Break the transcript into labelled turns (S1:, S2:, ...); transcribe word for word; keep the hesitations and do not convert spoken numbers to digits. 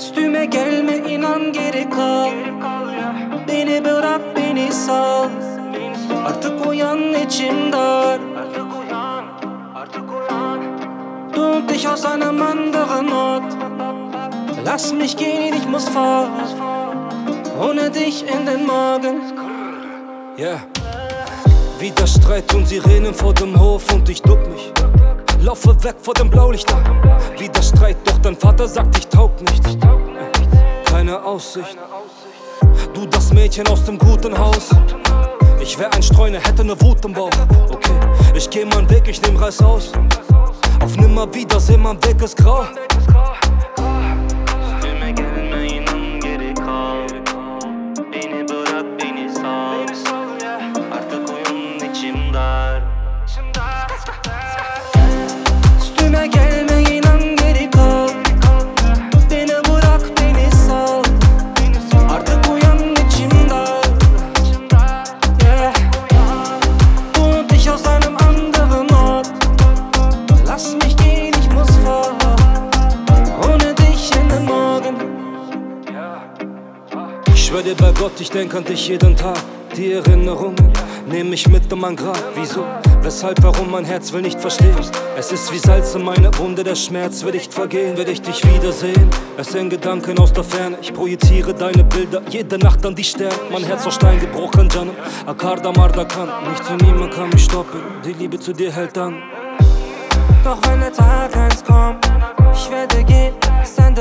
S1: Üstüme gelme, inan geri kal. Beni bırak, beni sal. Artık uyan, içim dar. Du und ich aus einem anderen Ort. Lass mich gehen, ich muss fort. Ohne dich in den Morgen.
S2: Yeah. Wieder Streit und Sirenen vor dem Hof und ich duck mich. Laufe weg vor dem Blaulichter. Wieder Streit, doch dein Vater sagt, ich taug nichts. Keine Aussicht. Du das Mädchen aus dem guten Haus. Ich wär ein Streuner, hätte ne Wut im Bauch. Okay, ich geh meinen Weg, ich nehm Reiß aus. Auf Nimmerwiedersehen, mein Weg ist grau.
S1: Üstüme gelme, inan geri kal. Beni bırak, beni sal. Artık uyan, içim dar. Yeah. Du und ich aus einem anderen Ort. Lass mich gehen, ich muss fort. Ohne dich in den Morgen.
S2: Ich schwör dir bei Gott, ich denk an dich jeden Tag. Die Erinnerungen nehmen mich mit in mein Grab. Wieso? Weshalb? Warum? Mein Herz will nicht verstehen. Es ist wie Salz in meiner Wunde, der Schmerz wird nicht vergehen. Will ich dich wiedersehen? Es sind Gedanken aus der Ferne. Ich projiziere deine Bilder jede Nacht an die Sterne. Mein Herz aus Stein gebrochen, Janam. Akarda Marda kann. Nichts und niemand kann mich stoppen. Die Liebe zu dir hält an.
S1: Doch wenn der Tag eins kommt, ich werde gehen, ist ein